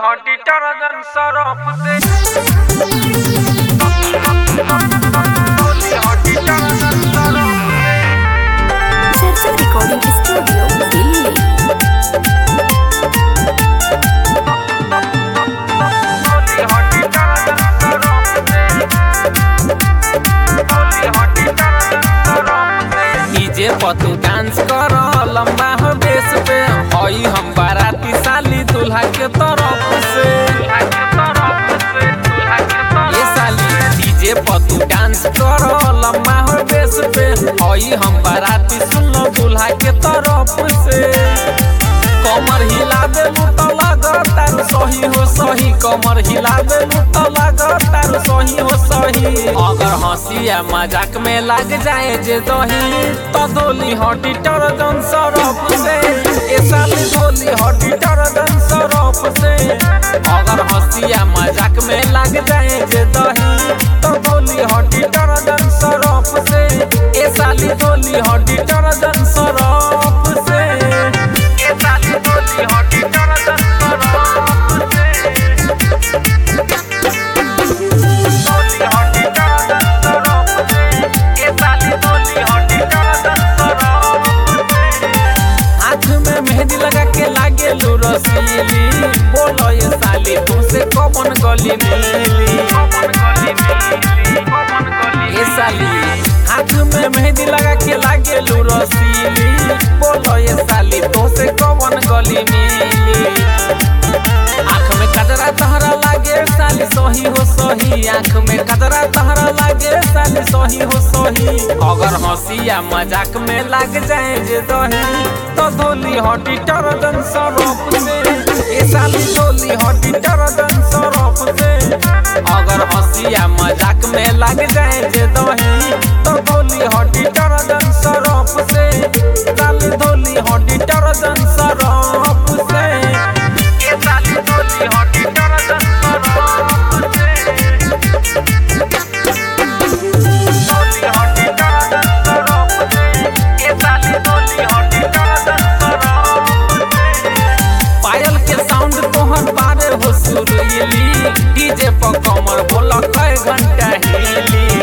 हड्डी टरजन सरफ से धोली हड्डी टरजन सरफ से चर्चा रिकॉर्डिंग स्टूडियो दिल्ली। धोली हड्डी टरजन सरफ से धोली हड्डी टरजन सरफ से डीजे पर तू डांस कर लंबा हो बेस पे हई हम बाराती साली दूल्हा के तरफ से ये साली डीजे पर तू डांस कर लंबा हो बेस पे हई हम बाराती सुन लो दूल्हा के तरफ से कमर हिला दे तो लगतारू सही हो सही कमर हिला दे तो लगतारू सही हो सही अगर हंसिया मजाक में लग जाए जे दही तो धोली हड्डी टरजन सरफ से ए साली धोली हड्डी टरजन सरफ से अगर हंसिया मजाक में लग जाए जे दही तो धोली हड्डी टरजन सरफ से ए साली धोली हड्डी टरजन सरफ से ये साली धोली हड्डी टरजन सरफ से धोली हड्डी टरजन सरफ से ये साली धोली हड्डी टरजन सरफ से हाथ में मेहंदी लगा के लागे लू रसीली बोलो ये साली तुमसे कौन गली मिली ये साली हाथ में मेहंदी लगा के लागे लू रसीली बोलो ये साली तुमसे कौन गली मिली आँख में कजरा तहरा लागे साली सही हो सही आँख में कजरा तहरा लागे साली सही हो सही अगर हंसिया मजाक में लग जाए जे दही तो धोली हड्डी टरजन सरफ से ए साली धोली हड्डी टरजन सरफ से अगर हंसिया मजाक में लग जाए जे दही तो धोली हड्डी टरजन सरफ से साली धोली हड्डी टरजन सरफ से ये साली धोली हड्डी टरजन सरफ से धोली हड्डी टरजन सरफ से ये साली धोली हड्डी टरजन सरफ से पायल के साउंड तोहर बारे हो सुरीली डीजे पर कमर बोला कई घंटा हिली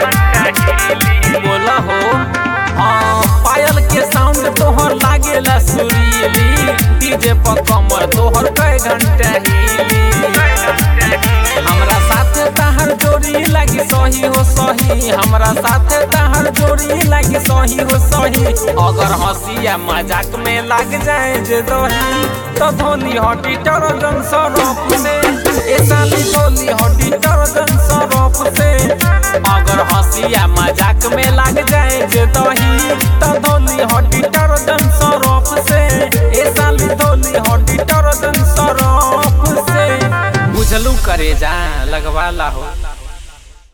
बोला हो हाँ पायल के साउंड तोहर लागेला सुरीली डीजे पर कमर तोहर कई घंटा हिली हमरा साथे तहर जोड़ी लगी सही हो सही हमरा साथे तहर जोड़ी लगी सही हो सही अगर हंसिया मजाक में लग जाए जे दही तो धोली हड्डी टरजन सरफ से ए साली धोली हड्डी टरजन सरफ से अगर हंसिया मजाक में लग जाए जे दही तो धोली हड्डी टरजन सरफ से ए साली धोली हड्डी टरजन सरफ से बुझलू करे जा लगवाला हो।